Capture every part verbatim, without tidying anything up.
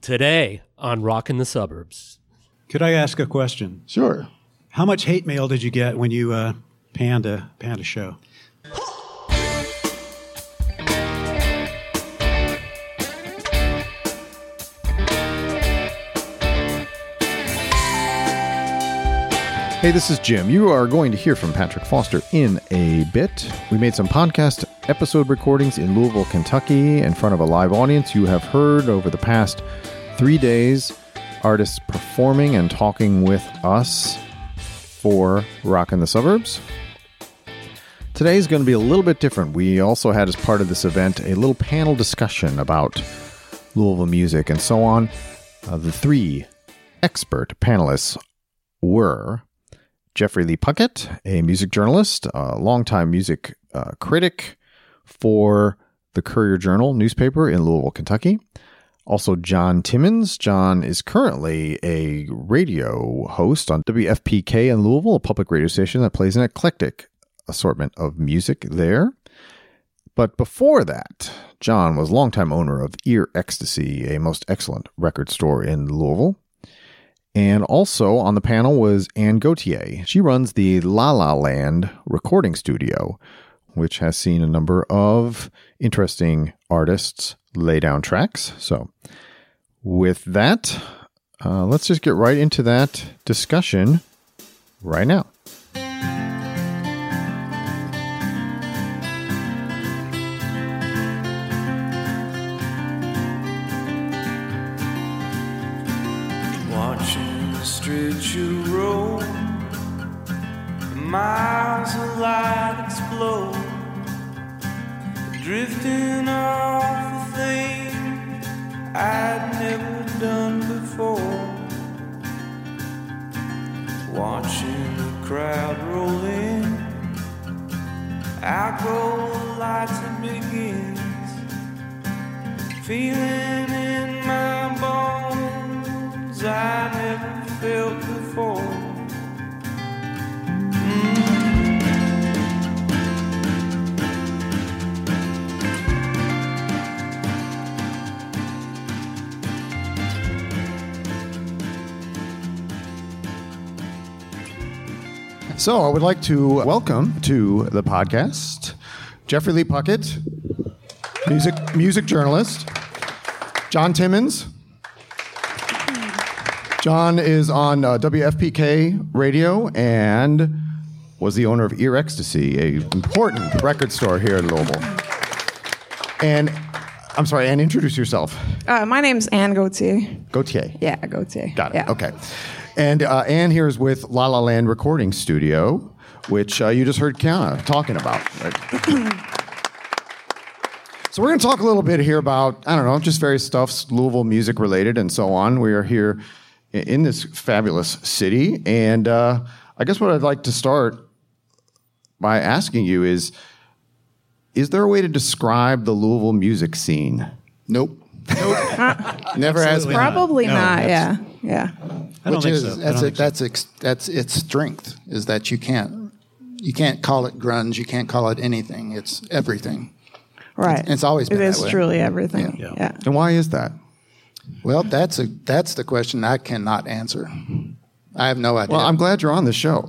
Today on Rockin' the Suburbs. Could I ask a question? Sure. How much hate mail did you get when you uh, panned a panned a show? Hey, this is Jim. You are going to hear from Patrick Foster in a bit. We made some podcast episode recordings in Louisville, Kentucky, in front of a live audience. You have heard over the past three days artists performing and talking with us for Rockin' the Suburbs. Today is going to be a little bit different. We also had, as part of this event, a little panel discussion about Louisville music and so on. Uh, the three expert panelists were Jeffrey Lee Puckett, a music journalist, a longtime music uh, critic for the Courier-Journal newspaper in Louisville, Kentucky. Also, John Timmons. John is currently a radio host on W F P K in Louisville, a public radio station that plays an eclectic assortment of music there. But before that, John was longtime owner of Ear Ecstasy, a most excellent record store in Louisville. And also on the panel was Anne Gauthier. She runs the La La Land recording studio, which has seen a number of interesting artists lay down tracks. So with that, uh, let's just get right into that discussion right now. Street you roll, miles of light explode, drifting off the thing I'd never done before. Watching the crowd roll in, out go the lights and begins, feeling in my bones I never felt before. Mm. So I would like to welcome to the podcast Jeffrey Lee Puckett, music music journalist, John Timmons. John is on uh, W F P K radio and was the owner of Ear Ecstasy, an important record store here in Louisville. And I'm sorry, Anne, introduce yourself. Uh, my name's Anne Gauthier. Gauthier. Yeah, Gauthier. Got it. Yeah. Okay. And uh, Anne here is with La La Land Recording Studio, which uh, you just heard Kiana talking about. Right? So we're going to talk a little bit here about, I don't know, just various stuff, Louisville music related and so on. We are here in this fabulous city. And uh, I guess what I'd like to start by asking you is, is there a way to describe the Louisville music scene? Nope. Nope. Never has been. Probably No, not, yeah. that's- Yeah. I don't Which think is so. I that's don't it, think so. that's ex, that's its strength is that you can't you can't call it grunge, you can't call it anything. It's everything. Right. It's, it's always been It that is way. truly everything. Yeah. Yeah. And why is that? Well, that's a that's the question I cannot answer. I have no idea. Well, I'm glad you're on the show.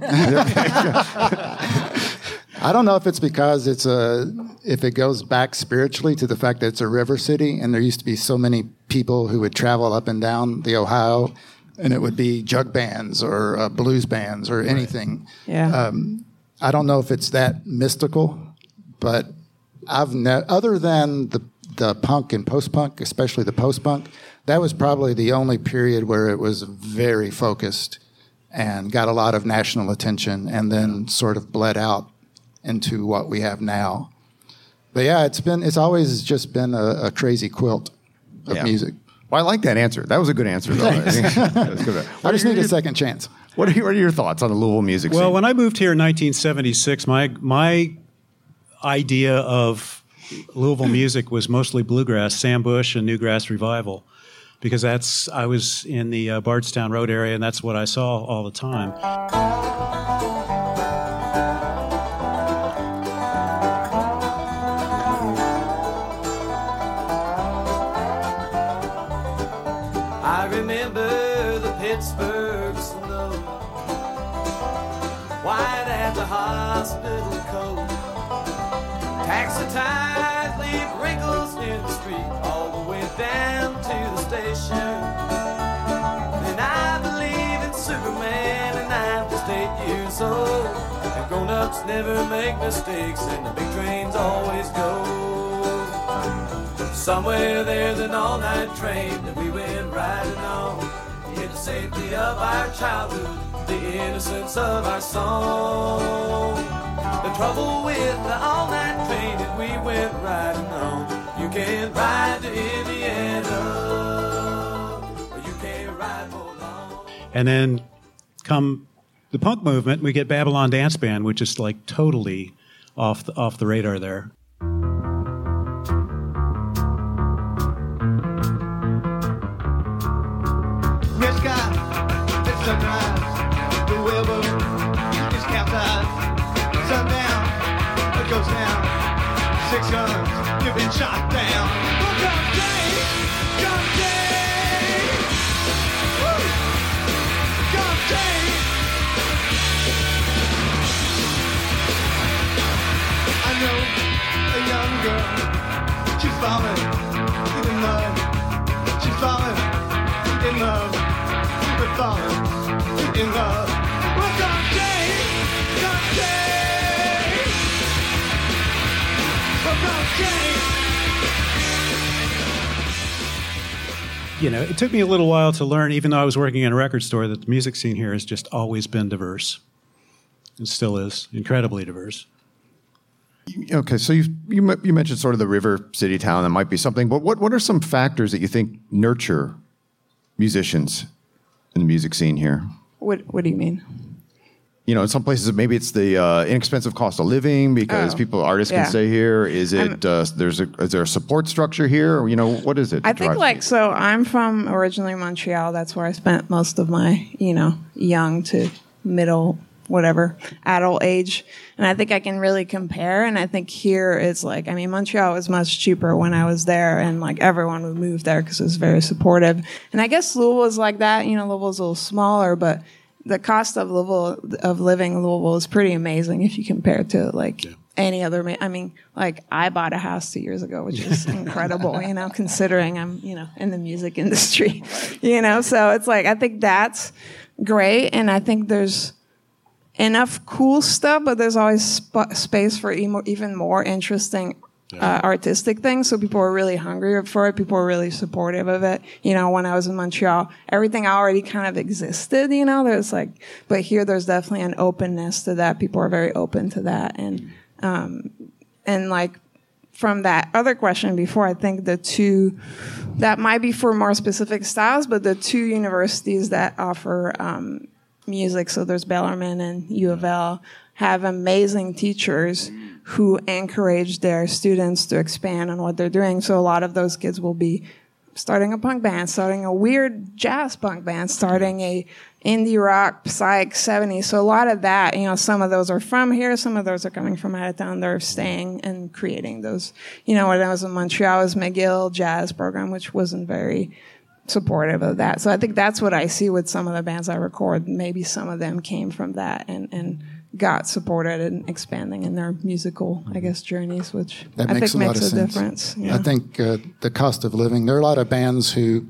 I don't know if it's because it's a if it goes back spiritually to the fact that it's a river city and there used to be so many people who would travel up and down the Ohio, and it would be jug bands or uh, blues bands or anything. Yeah. Um, I don't know if it's that mystical, but I've ne- other than the the punk and post punk, especially the post punk, that was probably the only period where it was very focused and got a lot of national attention, and then sort of bled out into what we have now. But yeah, it's been it's always just been a, a crazy quilt of Yeah. music. Well, I like that answer. That was a good answer, though. That's good. I just need your, a second chance. What are, your, what are your thoughts on the Louisville music Well, scene? when I moved here in nineteen seventy-six, my my idea of Louisville music was mostly bluegrass, Sam Bush and Newgrass Revival, because that's I was in the uh, Bardstown Road area, and that's what I saw all the time. I remember the Pittsburgh snow, white as a hospital coat. Taxi ties leave wrinkles in the street all the way down to the station. And I believe in Superman, and I'm just eight years old. And grown-ups never make mistakes, and the big trains always go. Somewhere there's an all-night train that we went riding on. In the safety of our childhood, the innocence of our song. The trouble with the all-night train that we went riding on, you can't ride to Indiana, or you can't ride for long. And then come the punk movement, we get Babylon Dance Band, which is like totally off the, off the radar there. Red sky, it's sunrise, the whaleboat is capsized. Sundown, it goes down, six guns, you've been shot down. Oh, come James, come James, woo, come James. I know a young girl, she's falling in the mud, she's falling in love. We're falling in love. Well, come James, come James. Well, come James. You know, it took me a little while to learn, even though I was working in a record store, that the music scene here has just always been diverse. It still is incredibly diverse. Okay, so you you you mentioned sort of the river city town. That might be something, but what what are some factors that you think nurture musicians in the music scene here? What What do you mean? You know, in some places maybe it's the uh, inexpensive cost of living because Oh, people, artists yeah. can stay here. Is it uh, there's a is there a support structure here? Or, you know, what is it? I that think drives like people? so. I'm from originally Montreal. That's where I spent most of my you know young to middle whatever adult age, and I think I can really compare. And I think here is like I mean Montreal was much cheaper when I was there, and like everyone would move there because it was very supportive. And I guess Louisville was like that. You know, Louisville's a little smaller, but the cost of Louisville of living in Louisville is pretty amazing if you compare it to like. Yeah. Any other, ma- I mean, like I bought a house two years ago, which is incredible, you know, considering I'm, you know, in the music industry, you know, so it's like, I think that's great. And I think there's enough cool stuff, but there's always sp- space for emo- even more interesting uh, artistic things. So people were really hungry for it. People were really supportive of it. You know, when I was in Montreal, everything already kind of existed, you know, there's like, but here there's definitely an openness to that. People are very open to that. And, Um, and like from that other question before, I think the two, that might be for more specific styles, but the two universities that offer um, music, so there's Bellarmine and U of L, have amazing teachers who encourage their students to expand on what they're doing. So a lot of those kids will be starting a punk band, starting a weird jazz punk band, starting a indie rock, psych, seventies. So a lot of that, you know, some of those are from here, some of those are coming from out of town. They're staying and creating those. You know, when I was in Montreal, it was McGill Jazz Program, which wasn't very supportive of that. So I think that's what I see with some of the bands I record. Maybe some of them came from that and, and got supported and expanding in their musical, I guess, journeys, which That I makes think a lot makes of a sense. difference. Yeah. I think uh, the cost of living, there are a lot of bands who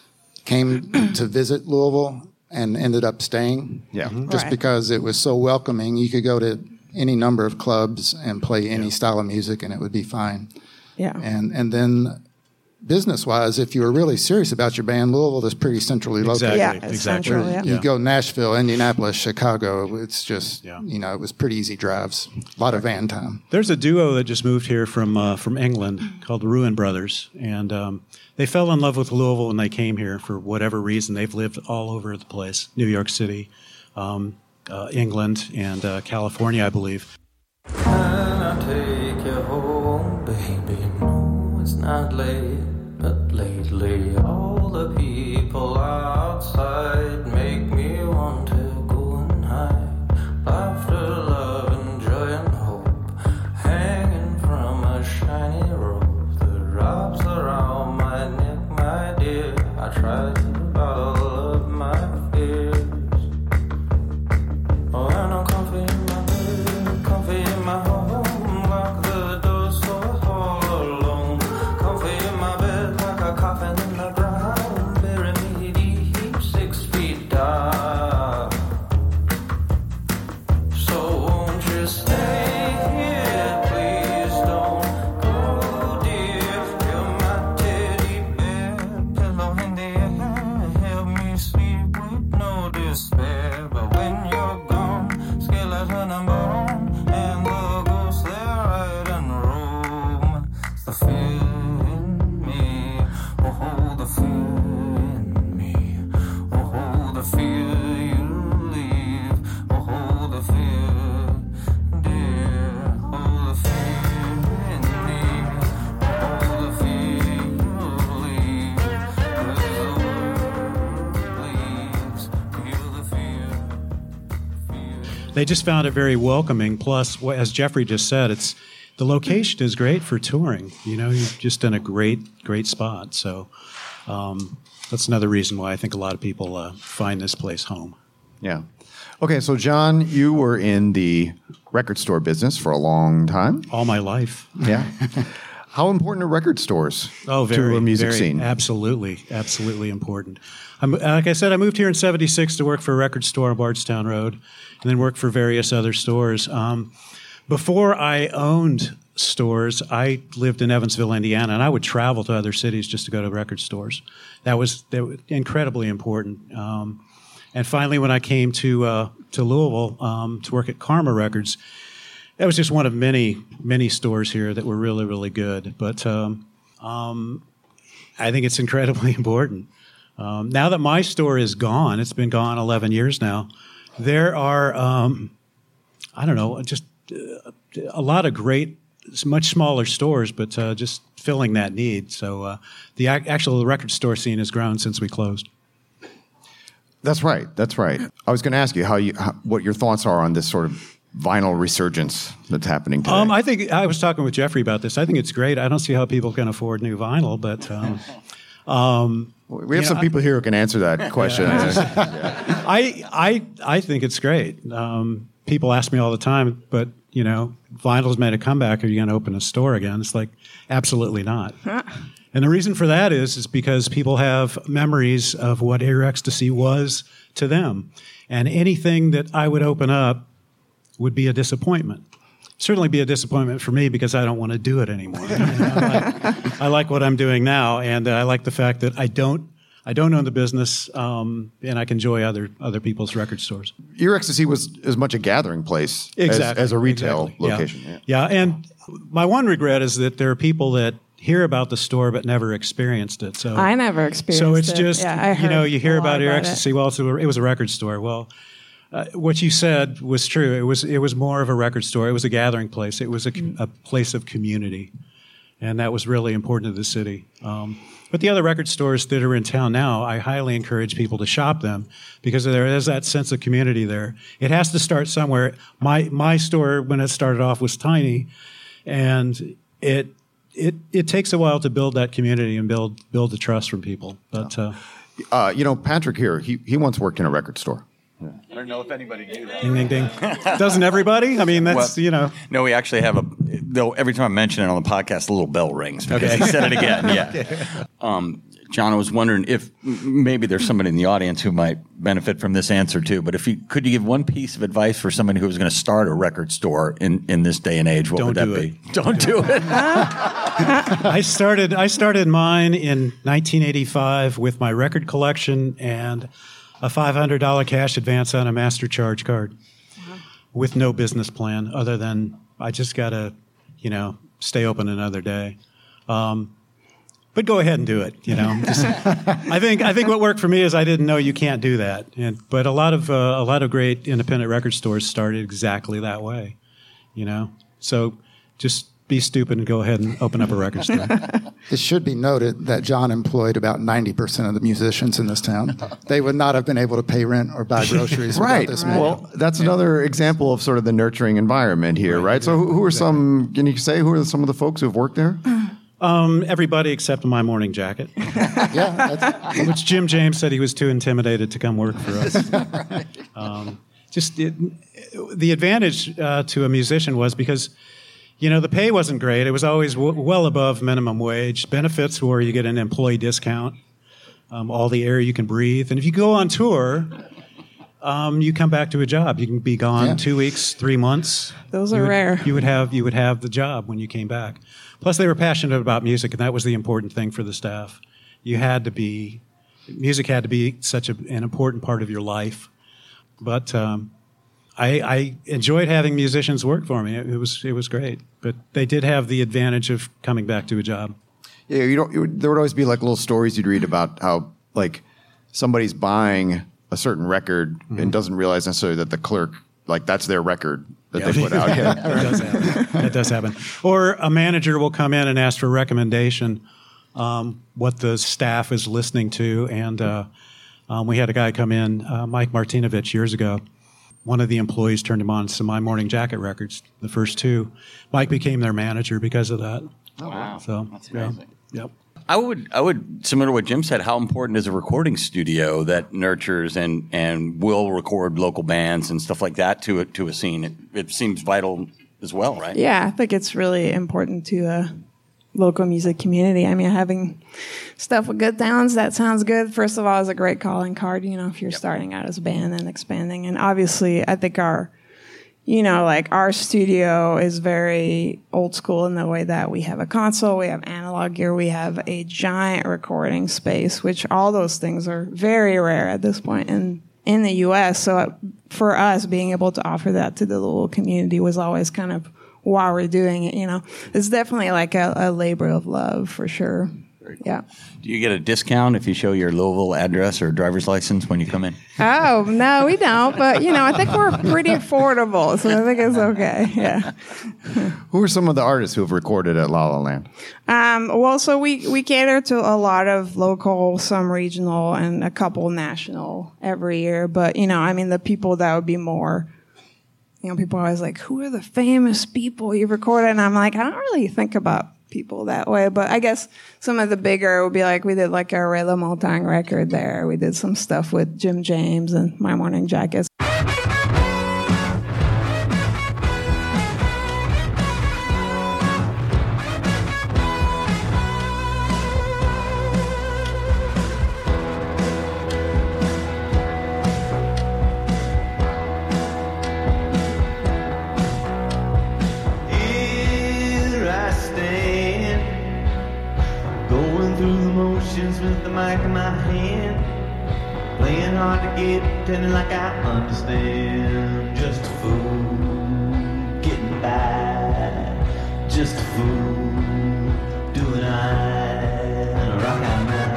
came to visit Louisville and ended up staying. Yeah. Mhm. Just Right. because it was so welcoming. You could go to any number of clubs and play any style of music and it would be fine. Yeah. And and then business-wise, if you were really serious about your band, Louisville is pretty centrally located. Exactly. Yeah, it's exactly. central, yeah. You go Nashville, Indianapolis, Chicago, it's just, Yeah. you know, it was pretty easy drives. A lot of van time. There's a duo that just moved here from uh, from England called the Ruin Brothers, and um, they fell in love with Louisville when they came here for whatever reason. They've lived all over the place: New York City, um, uh, England, and uh, California, I believe. Can I take you home, baby? No, it's not late, but lately all the people outside make me want to go and hide. Laughter, love, and joy and hope, hanging from a shiny rope. The wraps around my neck, my dear. I tried about all of my fears. Oh, and I'm comfy in my bed, comfy in my home. Lock the door so all alone. Comfy in my bed like a coffin in the ground. Bury me deep, six feet dark. So won't you stay here, please don't go, dear. You're my teddy bear, pillow in the air. Help me sleep with no despair. But when you're gone, skeleton and bone, and the ghosts they ride and roam. It's the fear in me, oh, the fear in me, oh, the fear you leave, oh, the fear, dear, oh, the fear in me, oh, the fear you leave, 'cause the world bleeds, feel the fear, fear. They just found it very welcoming. Plus, wh- as Jeffrey just said, it's the location is great for touring. You know, you're just in a great, great spot. So um, that's another reason why I think a lot of people uh, find this place home. Yeah. Okay, so John, you were in the record store business for a long time. All my life. Yeah. How important are record stores Oh, very, to a music very, scene? Absolutely, absolutely important. I'm, like I said, I moved here in seventy-six to work for a record store on Bardstown Road, and then worked for various other stores. Um, before I owned stores, I lived in Evansville, Indiana, and I would travel to other cities just to go to record stores. That was, that was incredibly important. Um, and finally, when I came to uh, to Louisville um, to work at Karma Records, that was just one of many, many stores here that were really, really good. But um, um, I think it's incredibly important. Um, now that my store is gone, it's been gone eleven years now, there are, um, I don't know, just uh, a lot of great, much smaller stores, but uh, just filling that need. So uh, the ac- actual record store scene has grown since we closed. That's right. That's right. I was going to ask you how you, how, what your thoughts are on this sort of vinyl resurgence that's happening today. Um, I think I was talking with Jeffrey about this. I think it's great. I don't see how people can afford new vinyl, but um, um, we have yeah, some people here who can answer that question. I I I think it's great. Um, people ask me all the time, but you know, vinyl's made a comeback. Are you going to open a store again? It's like absolutely not. And the reason for that is is because people have memories of what Ear Ecstasy was to them, and anything that I would open up would be a disappointment. Certainly be a disappointment for me because I don't want to do it anymore. You know, I, like, I like what I'm doing now, and uh, I like the fact that I don't I don't own the business, um, and I can enjoy other other people's record stores. Ear Ecstasy was as much a gathering place Exactly. as, as a retail Exactly. location. Yeah. yeah, and my one regret is that there are people that hear about the store but never experienced it. So I never experienced So it's it. just, Yeah, I you know, heard you hear a lot about Ear about Ecstasy. it. Well, it's a, it was a record store. Well, uh, what you said was true. It was it was more of a record store. It was a gathering place. It was a, Mm. a place of community, and that was really important to the city. Um, but the other record stores that are in town now, I highly encourage people to shop them because there is that sense of community there. It has to start somewhere. My my store, when it started off, was tiny, and it it it takes a while to build that community and build build the trust from people. But uh, Uh, you know, Patrick here, he, he once worked in a record store. I don't know if anybody knew that. ding ding ding. Doesn't everybody? I mean, that's Well, you know. No, we actually have a. Though every time I mention it on the podcast, a little bell rings because Okay. he said it again. Yeah. Um, John, I was wondering if m- maybe there's somebody in the audience who might benefit from this answer too. But if you could, you give one piece of advice for somebody who was going to start a record store in, in this day and age? What Don't would that do be? Don't do it. I started I started mine in nineteen eighty-five with my record collection and a five hundred dollars cash advance on a Master Charge card with no business plan other than I just got to, you know, stay open another day. Um, but go ahead and do it, you know. Just, I think I think what worked for me is I didn't know you can't do that. And but a lot of uh, a lot of great independent record stores started exactly that way, you know. So just be stupid and go ahead and open up a record store. It should be noted that John employed about ninety percent of the musicians in this town. They would not have been able to pay rent or buy groceries Right. without this man. Well, that's another example of sort of the nurturing environment here, right? So who, who are some, can you say, who are some of the folks who've worked there? Um, everybody except My Morning Jacket, Yeah, that's, which Jim James said he was too intimidated to come work for us. um, just it, the advantage uh, to a musician was because, you know, the pay wasn't great. It was always w- well above minimum wage. Benefits were you get an employee discount, um, all the air you can breathe. And if you go on tour, um, you come back to a job. You can be gone Yeah. two weeks, three months. Those You are would- rare. You would have you would have the job when you came back. Plus, they were passionate about music, and that was the important thing for the staff. You had to be, music had to be such a, an important part of your life. But um, I, I enjoyed having musicians work for me. It, it was it was great. But they did have the advantage of coming back to a job. Yeah, you don't. You would, there would always be like little stories you'd read about how like somebody's buying a certain record Mm-hmm. and doesn't realize necessarily that the clerk, like that's their record that they put out. Yeah. That does happen. That does happen. Or a manager will come in and ask for a recommendation, um, what the staff is listening to. And uh, um, we had a guy come in, uh, Mike Martinovich, years ago. One of the employees turned him on to My Morning Jacket records, the first two. Mike became their manager because of that. Oh, wow. So That's yeah. amazing. Yep. I would, I would, similar to what Jim said, how important is a recording studio that nurtures and, and will record local bands and stuff like that to a, to a scene? It, it seems vital as well, right? Yeah, I think it's really important to a local music community. I mean, having stuff with good sounds that sounds good, first of all, is a great calling card, you know, if you're starting out as a band and expanding. And obviously, I think our, you know, like our studio is very old school in the way that we have a console, we have analog gear, we have a giant recording space, which all those things are very rare at this point in, in the U S. So for us, being able to offer that to the local community was always kind of why we're doing it, you know. It's definitely like a, a labor of love for sure. Yeah. Do you get a discount if you show your Louisville address or driver's license when you come in? Oh, no, we don't. But, you know, I think we're pretty affordable, so I think it's okay. Yeah. Who are some of the artists who have recorded at La La Land? Um, well, so we, we cater to a lot of local, some regional, and a couple national every year. But, you know, I mean, the people that would be more, you know, people are always like, who are the famous people you've recorded? And I'm like, I don't really think about people that way, but I guess some of the bigger would be like we did like a Ray LaMontagne record there. We did some stuff with Jim James and My Morning Jacket. Here I stand, going through the motions with the mic in my hand, playing hard to get, pretending like I understand. Just a fool, getting by. Just a fool, doing I rock out now.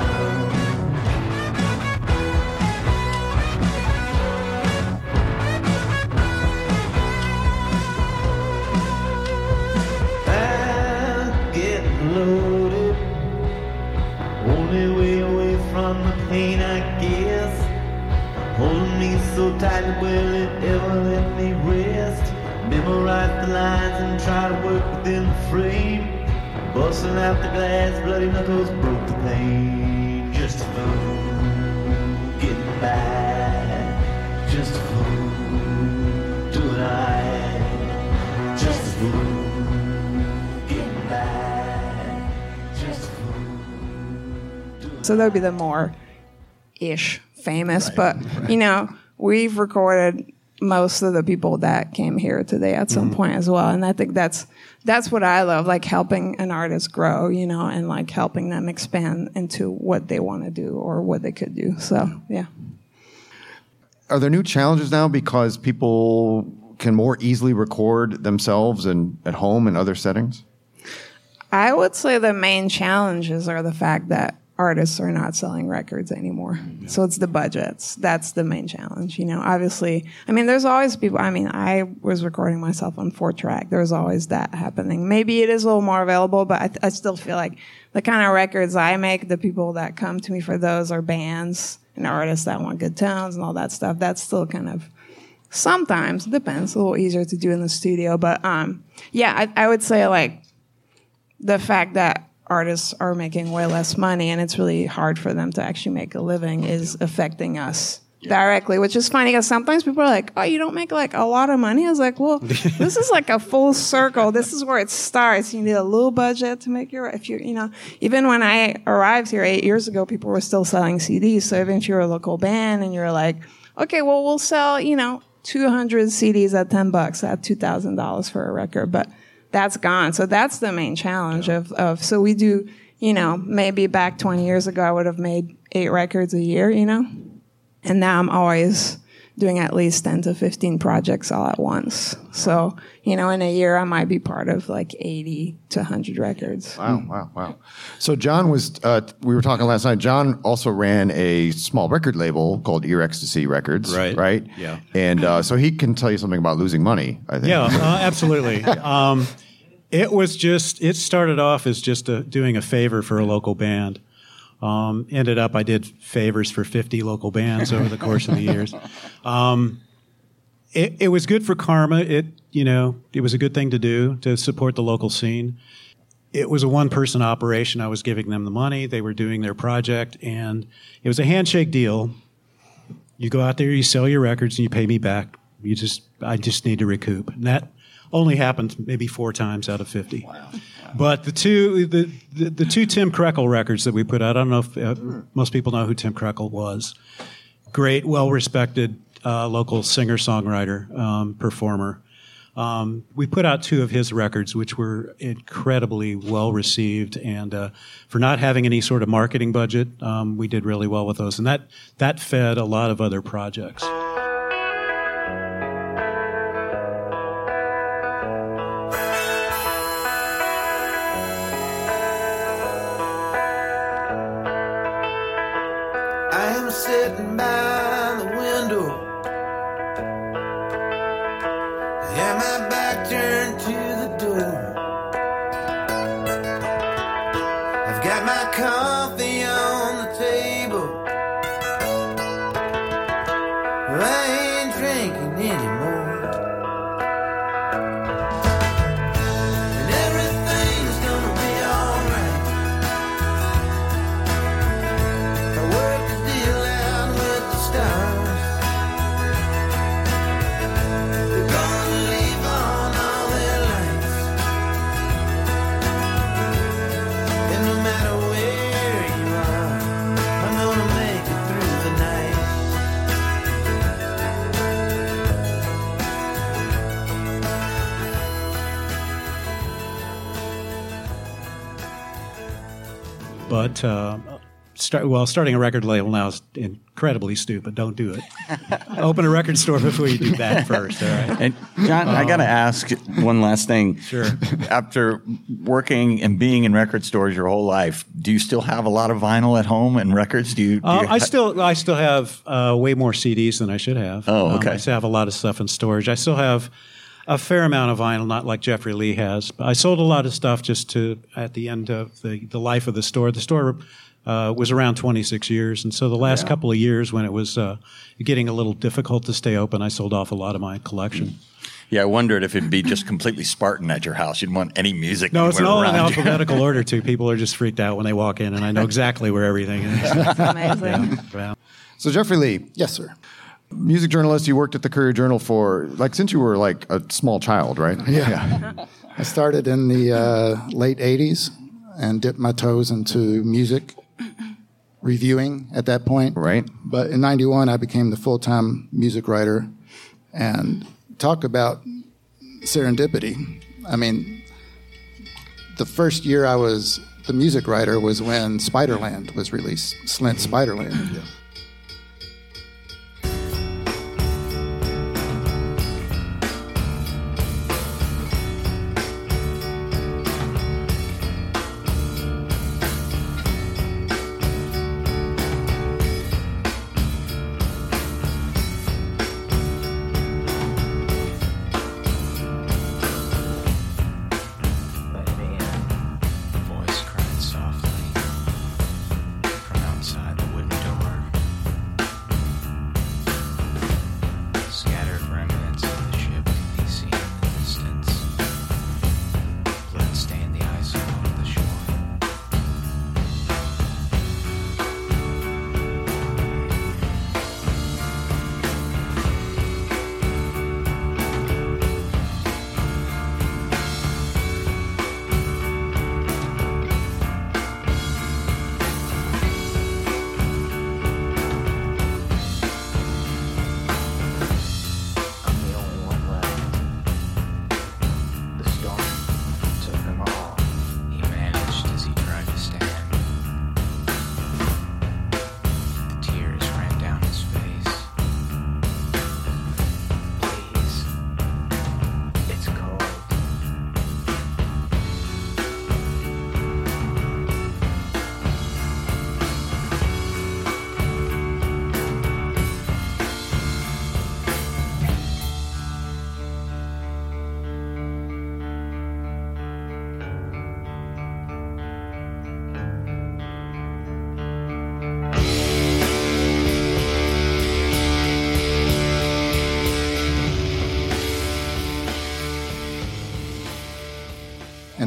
I'm getting loaded, only way away from the pain, I guess. Holding me so tight, will it ever let me rest? Memorize the lines and try to work within the frame. Busting out the glass, bloody knuckles broke the pane. Just a fool, getting by. Just a fool, doing I. Just a fool. So that would be the more ish famous, but you know, we've recorded most of the people that came here today at some point as well, and I think that's that's what I love, like helping an artist grow, you know, and like helping them expand into what they want to do or what they could do. So yeah. Are there new challenges now because people can more easily record themselves and at home in other settings? I would say the main challenges are the fact that artists are not selling records anymore. Yeah. So it's the budgets. That's the main challenge. You know, obviously, I mean, there's always people, I mean, I was recording myself on four track. There's always that happening. Maybe it is a little more available, but I, th- I still feel like the kind of records I make, the people that come to me for those are bands and artists that want good tones and all that stuff. That's still kind of, sometimes, depends, a little easier to do in the studio. But um, yeah, I, I would say like the fact that artists are making way less money and it's really hard for them to actually make a living is affecting us directly, which is funny because sometimes people are like, oh, you don't make like a lot of money. I was like, well, this is like a full circle. This is where it starts. You need a little budget to make your, if you, you know, even when I arrived here eight years ago, people were still selling C Ds. So even if you're a local band and you're like, okay, well, we'll sell, you know, two hundred C Ds at ten bucks, at two thousand dollars for a record, but that's gone. So that's the main challenge yeah. of, of, so we do, you know, maybe back twenty years ago, I would have made eight records a year, you know? And now I'm always doing at least ten to fifteen projects all at once. So, you know, in a year, I might be part of like eighty to one hundred records. Wow, wow, wow. So John was, uh, we were talking last night, John also ran a small record label called Ear Ecstasy Records, right? Right? Yeah. And uh, so he can tell you something about losing money, I think. Yeah, uh, absolutely. um, it was just, it started off as just a, doing a favor for a local band. Um, ended up, I did favors for fifty local bands over the course of the years. Um, it, it was good for karma. It, you know, it was a good thing to do to support the local scene. It was a one-person operation. I was giving them the money. They were doing their project, and it was a handshake deal. You go out there, you sell your records, and you pay me back. You just, I just need to recoup. And that only happened maybe four times out of fifty. Wow. But the two the, the, the two Tim Krekel records that we put out, I don't know if uh, most people know who Tim Krekel was. Great, well-respected uh, local singer-songwriter, um, performer. Um, we put out two of his records, which were incredibly well-received. And uh, for not having any sort of marketing budget, um, we did really well with those. And that, that fed a lot of other projects. Sitting by the window, yeah, my back turned to the door. I've got my coffee on the table, I ain't drinking anymore. And everything's gonna be alright. I work the deal out with the stars. They're gonna leave on all their lights, and no matter where you are, I'm gonna make it through the night. But uh, start, well, starting a record label now is incredibly stupid. Don't do it. Open a record store before you do that first. All right. And John, I got to ask one last thing. Sure. After working and being in record stores your whole life, do you still have a lot of vinyl at home and records? Do you? Do Uh, you I still, I still have uh, way more C Ds than I should have. Oh, Um, okay. I still have a lot of stuff in storage. I still have a fair amount of vinyl, not like Jeffrey Lee has. But I sold a lot of stuff just to at the end of the, the life of the store. The store uh, was around twenty-six years, and so the last couple of years when it was uh, getting a little difficult to stay open, I sold off a lot of my collection. Yeah, I wondered if it'd be just completely Spartan at your house. You'd want any music. No, it's anywhere all in around you. alphabetical order too. People are just freaked out when they walk in, and I know exactly where everything is. That's amazing. Yeah. So Jeffrey Lee, Yes, sir. music journalist, you worked at the Courier Journal for, like, since you were like a small child, right? Yeah. I started in the uh, late eighties and dipped my toes into music reviewing at that point. Right. But in ninety-one, I became the full-time music writer. And talk about serendipity. I mean, the first year I was the music writer was when Spiderland was released, Slint Spiderland. Yeah. Voice cried softly from outside the wooden door.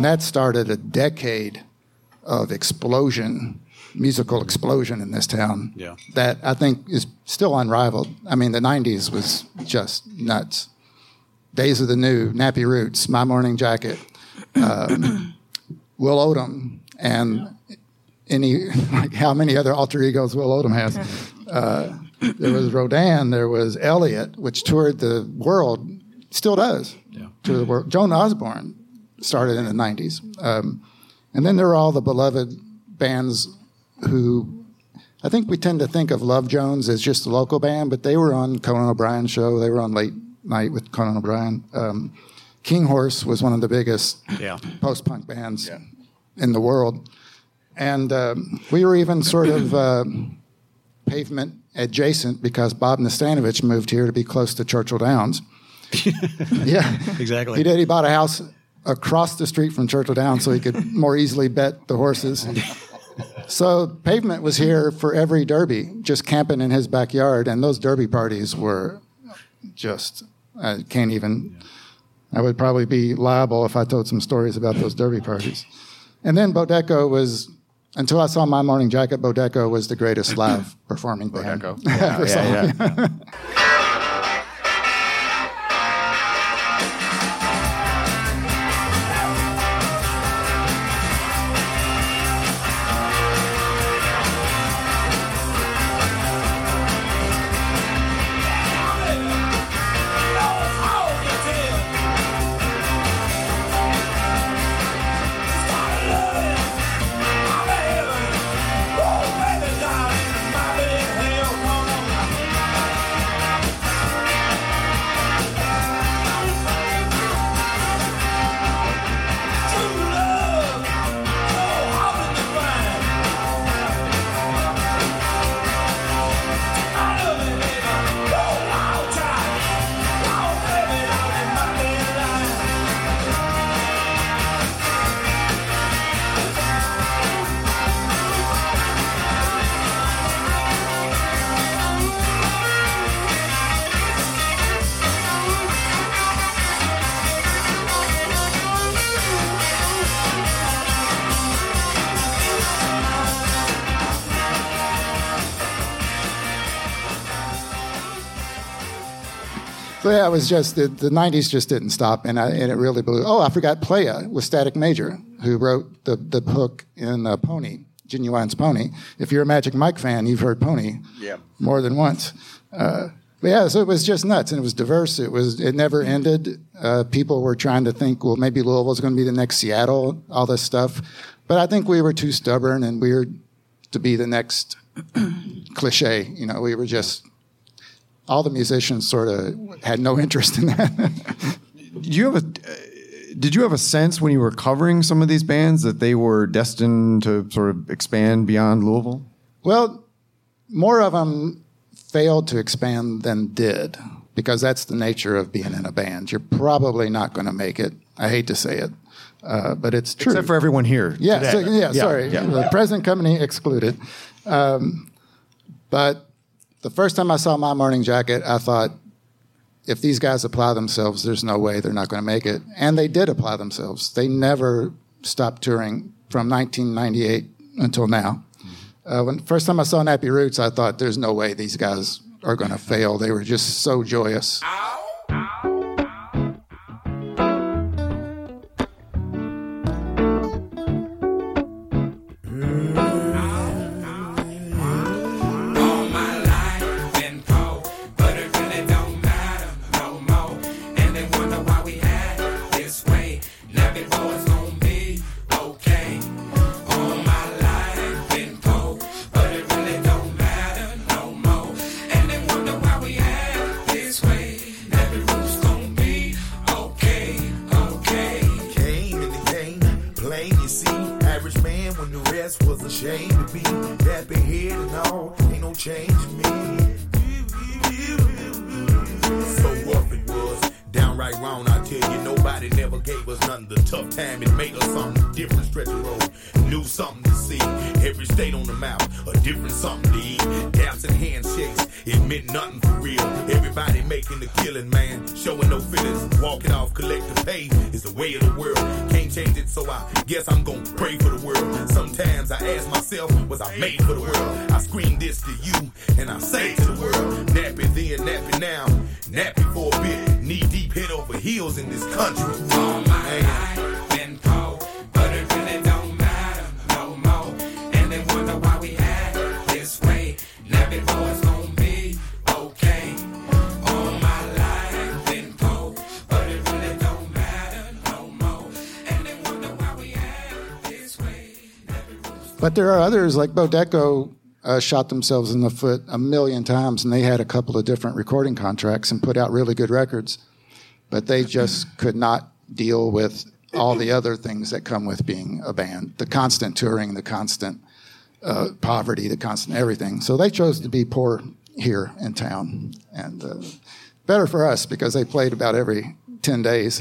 And that started a decade of explosion, musical explosion in this town. Yeah. That I think is still unrivaled. I mean, the nineties was just nuts. Days of the New, Nappy Roots, My Morning Jacket, um, Will Oldham, and any like how many other alter egos Will Oldham has. Uh, there was Rodin, there was Elliott, which toured the world, still does. Yeah. Tour the world. Joan Osborne started in the nineties. Um, and then there are all the beloved bands who, I think we tend to think of Love Jones as just a local band, but they were on Conan O'Brien's show. They were on Late Night with Conan O'Brien. Um, King Horse was one of the biggest Yeah. post-punk bands in the world. And um, we were even sort of uh, pavement adjacent because Bob Nastanovich moved here to be close to Churchill Downs. Yeah. Exactly. He did. He bought a house across the street from Churchill Downs so he could more easily bet the horses. So Pavement was here for every derby, just camping in his backyard. And those derby parties were just, I can't even, I would probably be liable if I told some stories about those derby parties. And then Bodeco was, until I saw My Morning Jacket, Bodeco was the greatest live performing band. Bodeco. Yeah, yeah, yeah. So yeah, it was just, the, the nineties just didn't stop, and, I, and it really blew. Oh, I forgot Playa with Static Major, who wrote the, the hook in uh, Pony, Genuine's Pony. If you're a Magic Mike fan, you've heard Pony yeah. more than once. Uh, but yeah, so it was just nuts, and it was diverse. It was it never ended. Uh, people were trying to think, well, maybe Louisville's going to be the next Seattle, all this stuff. But I think we were too stubborn and weird to be the next cliche. You know, we were just... all the musicians sort of had no interest in that. Did you have a uh, did you have a sense when you were covering some of these bands that they were destined to sort of expand beyond Louisville? Well, more of them failed to expand than did, because that's the nature of being in a band. You're probably not going to make it. I hate to say it, uh, but it's true. Except for everyone here. Yeah, today. so, yeah, yeah, sorry. Yeah. The present company excluded. Um, but the first time I saw My Morning Jacket, I thought, if these guys apply themselves, there's no way they're not going to make it. And they did apply themselves. They never stopped touring from nineteen ninety-eight until now. Uh, when first time I saw Nappy Roots, I thought, there's no way these guys are going to fail. They were just so joyous. down right wrong, I tell you, nobody never gave us nothing. The tough time, it made us something different, stretch the road. Knew something to see. Every state on the map, a different something to eat. Daps and handshakes, it meant nothing for real. Everybody making the killing, man. Showing no feelings. Walking off collective pay is the way of the world. Can't change it, so I guess I'm gonna pray for the world. Sometimes I ask myself, was I made for the world? I scream this to you, and I say to the world, nappy then, nappy now. Nappy for a bit, knee deep, head over heels in this country. All my life been cold, but it really don't matter no more. And they wonder why we act this way. Nappy boys gon' be okay. All my life been cold, but it really don't matter no more. And they wonder why we act this way. But there are others like Bodeco. Uh, shot themselves in the foot a million times, and they had a couple of different recording contracts and put out really good records, but they just could not deal with all the other things that come with being a band, the constant touring, the constant uh, poverty, the constant everything. So they chose to be poor here in town, and uh, better for us because they played about every ten days.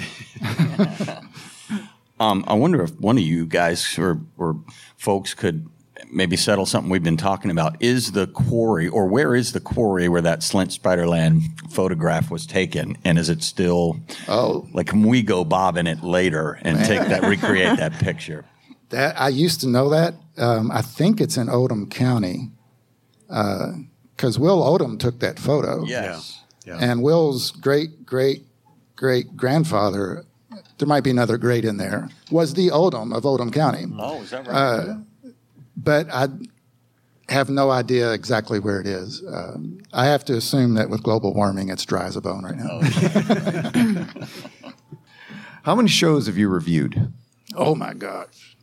um, I wonder if one of you guys or, or folks could maybe settle something we've been talking about. Is the quarry, or where is the quarry where that Slint Spiderland photograph was taken? And is it still, oh, like, can we go bob in it later and Man. take that, recreate that picture? That I used to know that. Um, I think it's in Oldham County because uh, Will Odom took that photo. Yes. Yeah. And Will's great, great, great grandfather, there might be another great in there, was the Odom of Oldham County. Oh, is that right? Uh, But I have no idea exactly where it is. Um, I have to assume that with global warming, it's dry as a bone right now. How many shows have you reviewed? Oh, my gosh.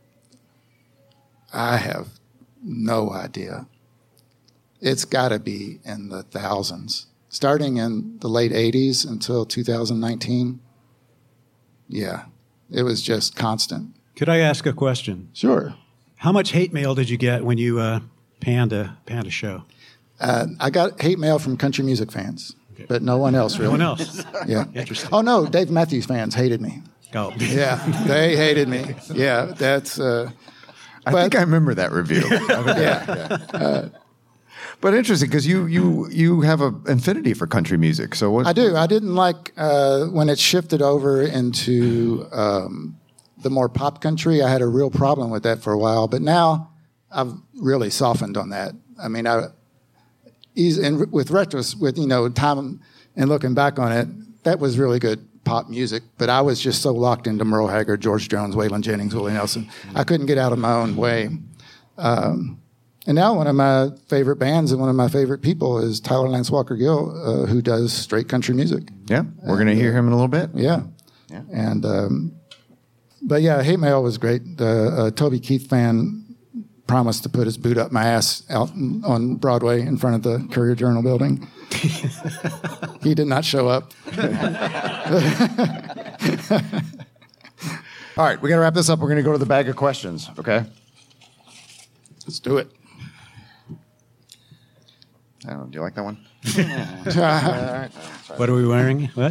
I have no idea. It's got to be in the thousands. Starting in the late eighties until two thousand nineteen. Yeah, it was just constant. Could I ask a question? Sure. How much hate mail did you get when you uh, panned a panned a show? Uh, I got hate mail from country music fans, okay. But no one else really. No one else. Yeah. Interesting. Oh no, Dave Matthews fans hated me. Oh. Yeah, they hated me. Yeah, that's. Uh, I but, think I remember that review. yeah. yeah. Uh, but interesting because you you you have an affinity for country music. So what? I do. I didn't like uh, when it shifted over into. Um, The more pop country, I had a real problem with that for a while, but now I've really softened on that. I mean, I, he's in, with retros, with you know time and looking back on it, that was really good pop music. But I was just so locked into Merle Haggard, George Jones, Waylon Jennings, Willie Nelson, I couldn't get out of my own way. Um, and now one of my favorite bands and one of my favorite people is Tyler Lance Walker Gill, uh, who does straight country music. Yeah, we're going to hear him in a little bit. Yeah, yeah. and. Um, But yeah, hate mail was great. The uh, Toby Keith fan promised to put his boot up my ass out on Broadway in front of the Courier Journal building. He did not show up. All right, we got to wrap this up. We're going to go to the bag of questions. Okay. Let's do it. I don't know, do you like that one? All right. What are we wearing? What?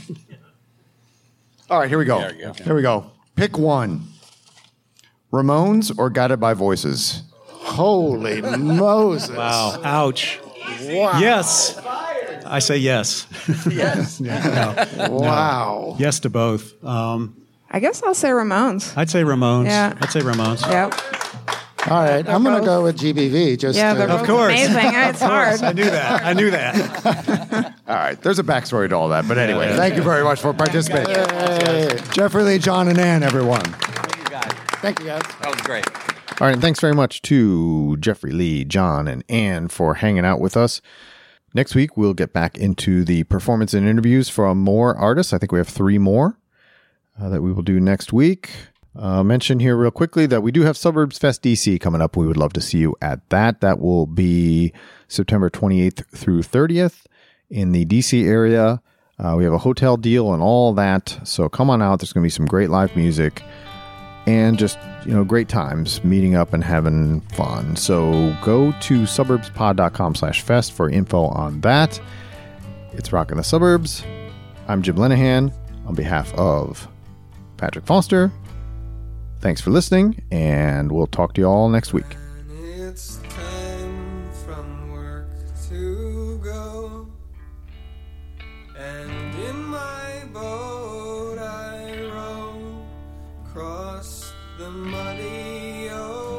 All right, here we go. There you go. Here we go. Pick one. Ramones or Guided by Voices? Holy Moses. Wow. Ouch. Wow. Yes. I say yes. Yes. No. Wow. Yes to both. Um, I guess I'll say Ramones. I'd say Ramones. Yeah. I'd say Ramones. Yep. All right, They're I'm going to both- go with G B V. Just Yeah, to- they're Of both course. amazing. It's hard. I knew that. I knew that. All right, there's a backstory to all that. But anyway, yeah. thank you very much for participating. Hey. Jeffrey Lee, John, and Ann, everyone. Thank you, guys. Thank you, guys. That was great. All right, and thanks very much to Jeffrey Lee, John, and Ann for hanging out with us. Next week, we'll get back into the performance and interviews from more artists. I think we have three more uh, that we will do next week. Uh, mention here real quickly that we do have Suburbs Fest D C coming up. We would love to see you at that. That will be September twenty-eighth through thirtieth in the D C area. Uh, we have a hotel deal and all that. So come on out. There's going to be some great live music and just, you know, great times meeting up and having fun. So go to suburbspod.com slash fest for info on that. It's Rockin' the Suburbs. I'm Jim Lenahan on behalf of Patrick Foster. Thanks for listening, and we'll talk to you all next week. It's time from work to go, and in my boat I row across the muddy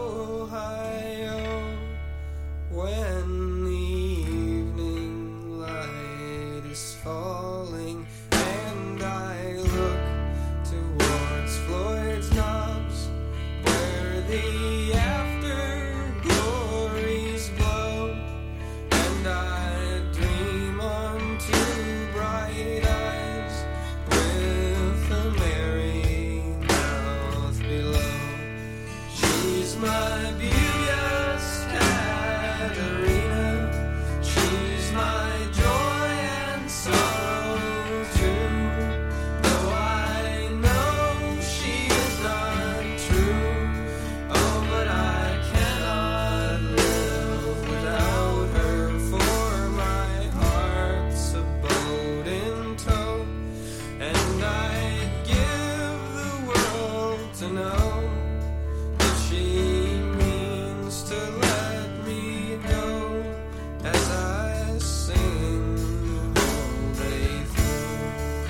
Ohio. When the evening light is falling and I look towards Floyd's Knobs, where the afterglories blow, and I dream on two bright eyes with a merry mouth below. She's my beauteous Katerina, she's my joy and sorrow too, though I know she is not true. Oh, but I cannot live without her, for my heart's abode in tow, and I'd give the world to know that she means to let me go as I sing the whole day through.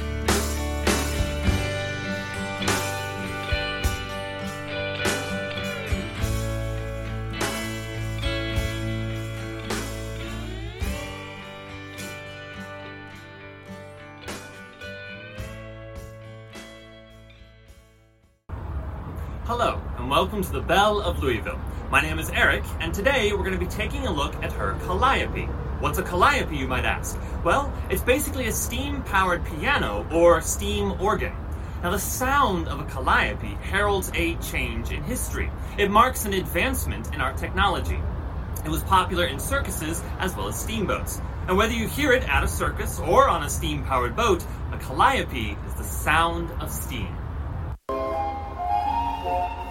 Hello, and welcome to the Belle of Louisville. My name is Eric, and today we're going to be taking a look at her calliope. What's a calliope, you might ask? Well, it's basically a steam-powered piano or steam organ. Now, the sound of a calliope heralds a change in history. It marks an advancement in our technology. It was popular in circuses as well as steamboats. And whether you hear it at a circus or on a steam-powered boat, a calliope is the sound of steam.